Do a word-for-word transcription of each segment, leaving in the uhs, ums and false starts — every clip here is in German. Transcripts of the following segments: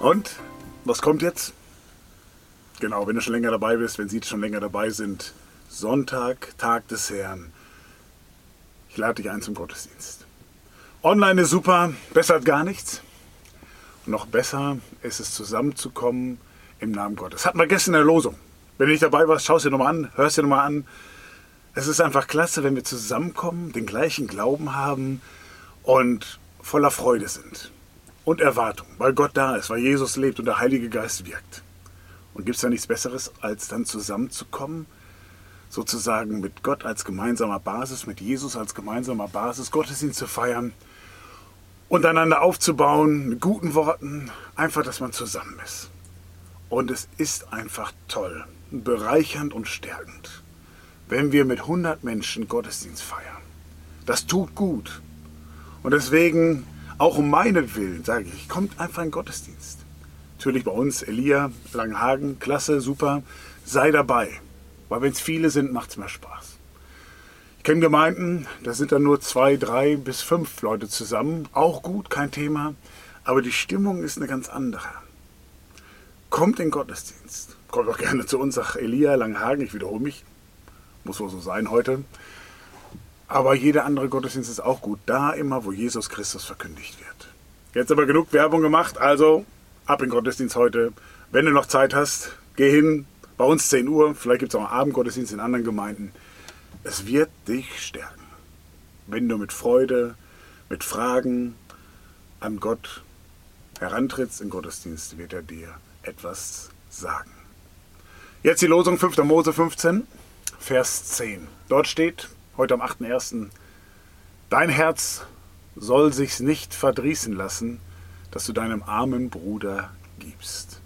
Und was kommt jetzt? Genau, wenn du schon länger dabei bist, wenn Sie schon länger dabei sind, Sonntag, Tag des Herrn. Ich lade dich ein zum Gottesdienst. Online ist super, besser als gar nichts. Und noch besser ist es, zusammenzukommen im Namen Gottes. Hatten wir gestern in der Losung. Wenn du nicht dabei warst, schau es dir nochmal an, hör es dir nochmal an. Es ist einfach klasse, wenn wir zusammenkommen, den gleichen Glauben haben und voller Freude sind. Und Erwartung, weil Gott da ist, weil Jesus lebt und der Heilige Geist wirkt. Und gibt es da nichts Besseres, als dann zusammenzukommen, sozusagen mit Gott als gemeinsamer Basis, mit Jesus als gemeinsamer Basis, Gottesdienst zu feiern und einander aufzubauen mit guten Worten, einfach, dass man zusammen ist. Und es ist einfach toll, bereichernd und stärkend, wenn wir mit hundert Menschen Gottesdienst feiern. Das tut gut. Und deswegen, auch um meinetwillen, sage ich, kommt einfach in den Gottesdienst. Natürlich bei uns, Elia, Langenhagen, klasse, super, sei dabei. Weil wenn es viele sind, macht es mehr Spaß. Ich kenne Gemeinden, da sind dann nur zwei, drei bis fünf Leute zusammen. Auch gut, kein Thema. Aber die Stimmung ist eine ganz andere. Kommt in den Gottesdienst. Kommt auch gerne zu uns, sagt Elia, Langenhagen, ich wiederhole mich. Muss wohl so sein heute. Aber jeder andere Gottesdienst ist auch gut. Da immer, wo Jesus Christus verkündigt wird. Jetzt aber genug Werbung gemacht, also ab in den Gottesdienst heute. Wenn du noch Zeit hast, geh hin. Bei uns zehn Uhr, vielleicht gibt es auch einen Abendgottesdienst in anderen Gemeinden. Es wird dich stärken. Wenn du mit Freude, mit Fragen an Gott herantrittst im Gottesdienst, wird er dir etwas sagen. Jetzt die Losung fünfter Mose fünfzehn, Vers zehn. Dort steht, heute am achten ersten Dein Herz soll sich's nicht verdrießen lassen, dass du deinem armen Bruder gibst.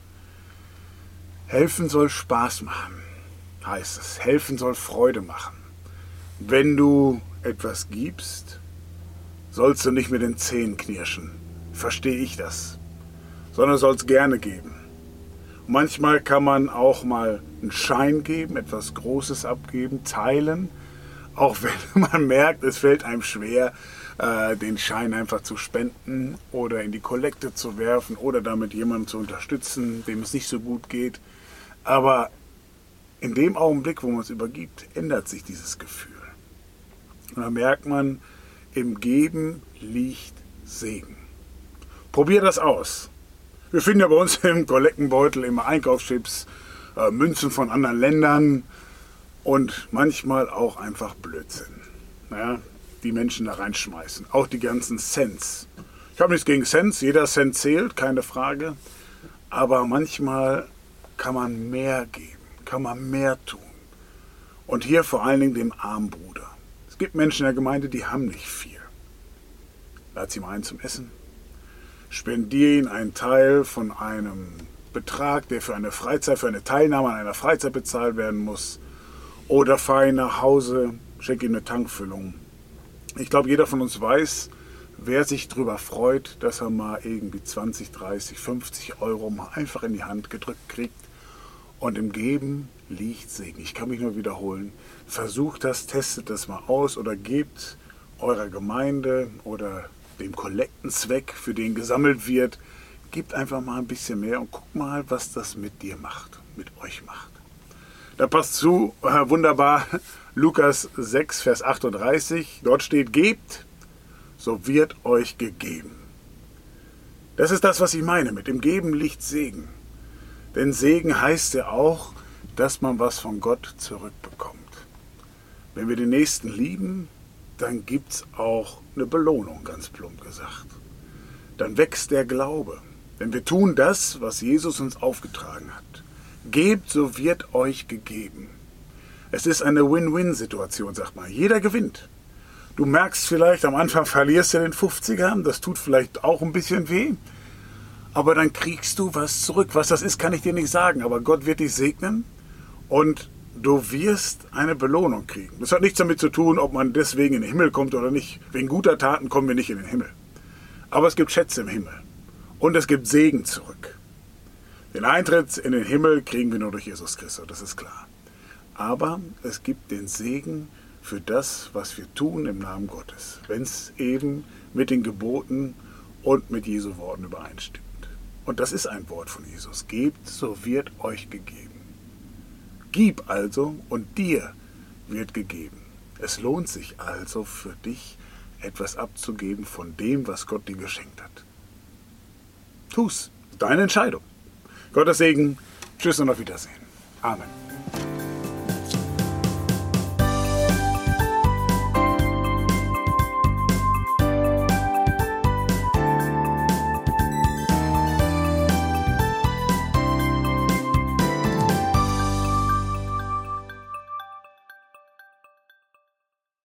Helfen soll Spaß machen, heißt es. Helfen soll Freude machen. Wenn du etwas gibst, sollst du nicht mit den Zähnen knirschen. Verstehe ich das. Sondern sollst gerne geben. Und manchmal kann man auch mal einen Schein geben, etwas Großes abgeben, teilen. Auch wenn man merkt, es fällt einem schwer, den Schein einfach zu spenden oder in die Kollekte zu werfen oder damit jemanden zu unterstützen, dem es nicht so gut geht. Aber in dem Augenblick, wo man es übergibt, ändert sich dieses Gefühl. Und dann merkt man, im Geben liegt Segen. Probier das aus. Wir finden ja bei uns im Kollektenbeutel immer Einkaufschips, äh, Münzen von anderen Ländern und manchmal auch einfach Blödsinn. Naja, die Menschen da reinschmeißen. Auch die ganzen Cents. Ich habe nichts gegen Cents, jeder Cent zählt, keine Frage. Aber manchmal kann man mehr geben, kann man mehr tun. Und hier vor allen Dingen dem armen Bruder. Es gibt Menschen in der Gemeinde, die haben nicht viel. Lad sie mal ein zum Essen. Spendiere ihnen einen Teil von einem Betrag, der für eine Freizeit, für eine Teilnahme an einer Freizeit bezahlt werden muss. Oder fahr ihn nach Hause, schenke ihm eine Tankfüllung. Ich glaube, jeder von uns weiß, wer sich darüber freut, dass er mal irgendwie zwanzig, dreißig, fünfzig Euro mal einfach in die Hand gedrückt kriegt. Und im Geben liegt Segen. Ich kann mich nur wiederholen. Versucht das, testet das mal aus oder gebt eurer Gemeinde oder dem Kollektenzweck, für den gesammelt wird, gebt einfach mal ein bisschen mehr und guckt mal, was das mit dir macht, mit euch macht. Da passt zu, äh, wunderbar, Lukas sechs, Vers achtunddreißig. Dort steht, gebt, so wird euch gegeben. Das ist das, was ich meine. Mit dem Geben liegt Segen. Denn Segen heißt ja auch, dass man was von Gott zurückbekommt. Wenn wir den Nächsten lieben, dann gibt es auch eine Belohnung, ganz plump gesagt. Dann wächst der Glaube. Denn wir tun das, was Jesus uns aufgetragen hat. Gebt, so wird euch gegeben. Es ist eine Win-Win-Situation, sagt man. Jeder gewinnt. Du merkst vielleicht, am Anfang verlierst du den fünfziger, das tut vielleicht auch ein bisschen weh. Aber dann kriegst du was zurück. Was das ist, kann ich dir nicht sagen. Aber Gott wird dich segnen und du wirst eine Belohnung kriegen. Das hat nichts damit zu tun, ob man deswegen in den Himmel kommt oder nicht. Wegen guter Taten kommen wir nicht in den Himmel. Aber es gibt Schätze im Himmel. Und es gibt Segen zurück. Den Eintritt in den Himmel kriegen wir nur durch Jesus Christus, das ist klar. Aber es gibt den Segen für das, was wir tun im Namen Gottes. Wenn es eben mit den Geboten und mit Jesu Worten übereinstimmt. Und das ist ein Wort von Jesus. Gebt, so wird euch gegeben. Gib also und dir wird gegeben. Es lohnt sich also für dich, etwas abzugeben von dem, was Gott dir geschenkt hat. Tu's. Deine Entscheidung. Gottes Segen. Tschüss und auf Wiedersehen. Amen.